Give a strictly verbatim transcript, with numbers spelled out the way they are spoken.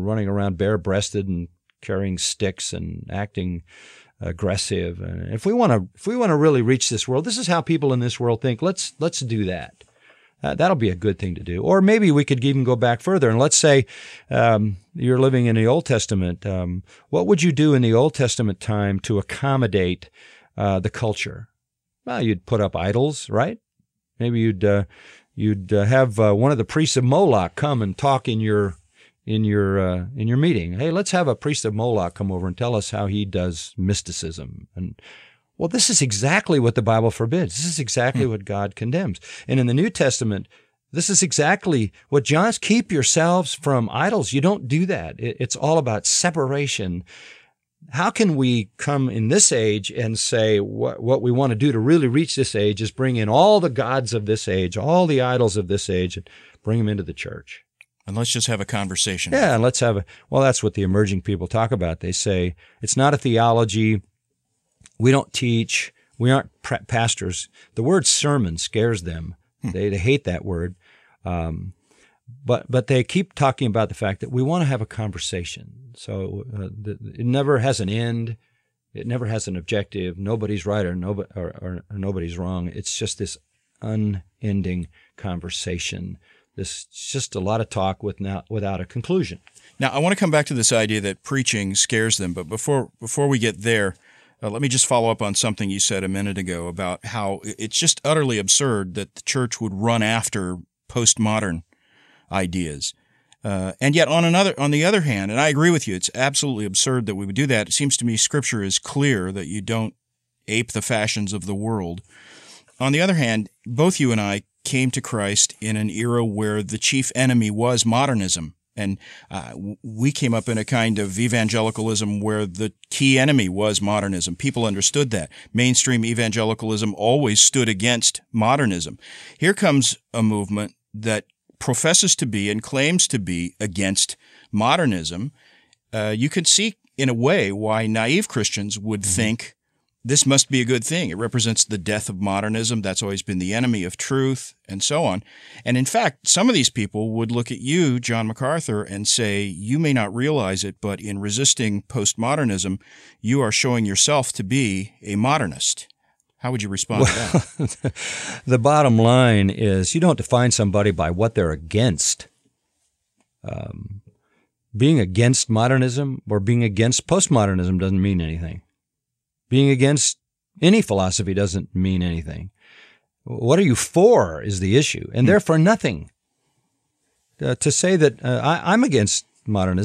running around bare-breasted and carrying sticks and acting aggressive. And if we want to, if we want to really reach this world, this is how people in this world think. Let's let's do that. Uh, that'll be a good thing to do. Or maybe we could even go back further and let's say um, you're living in the Old Testament. Um, what would you do in the Old Testament time to accommodate uh, the culture? Well, you'd put up idols, right? Maybe you'd uh, you'd uh, have uh, one of the priests of Moloch come and talk in your in your uh, in your meeting. Hey, let's have a priest of Moloch come over and tell us how he does mysticism. And well, this is exactly what the Bible forbids. This is exactly hmm. what God condemns. And in the New Testament, this is exactly what John's, keep yourselves from idols. You don't do that. It's all about separation. How can we come in this age and say what, what we want to do to really reach this age is bring in all the gods of this age, all the idols of this age, and bring them into the church? And let's just have a conversation. Yeah, and let's have a, well, that's what the emerging people talk about. They say it's not a theology. We don't teach. We aren't pastors. The word sermon scares them. Hmm. They, they hate that word. Um, but but they keep talking about the fact that we want to have a conversation. So uh, the, it never has an end. It never has an objective. Nobody's right or, nobody, or, or, or nobody's wrong. It's just this unending conversation. This just a lot of talk with not, without a conclusion. Now, I want to come back to this idea that preaching scares them. But before before we get there, Uh, let me just follow up on something you said a minute ago about how it's just utterly absurd that the church would run after postmodern ideas. Uh, and yet on another, on the other hand, and I agree with you, it's absolutely absurd that we would do that. It seems to me Scripture is clear that you don't ape the fashions of the world. On the other hand, both you and I came to Christ in an era where the chief enemy was modernism. And uh, we came up in a kind of evangelicalism where the key enemy was modernism. People understood that. Mainstream evangelicalism always stood against modernism. Here comes a movement that professes to be and claims to be against modernism. Uh, you could see, in a way, why naive Christians would mm-hmm. think this must be a good thing. It represents the death of modernism. That's always been the enemy of truth, and so on. And in fact, some of these people would look at you, John MacArthur, and say, you may not realize it, but in resisting postmodernism, you are showing yourself to be a modernist. How would you respond well, to that? The bottom line is you don't define somebody by what they're against. Um, being against modernism or being against postmodernism doesn't mean anything. Being against any philosophy doesn't mean anything. What are you for is the issue, and they're for nothing. Uh, to say that uh, I, I'm against modernism